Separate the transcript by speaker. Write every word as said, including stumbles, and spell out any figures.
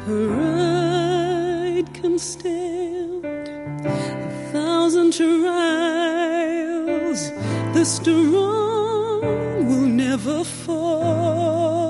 Speaker 1: Her ride can stand a thousand trials. The strong will never fall.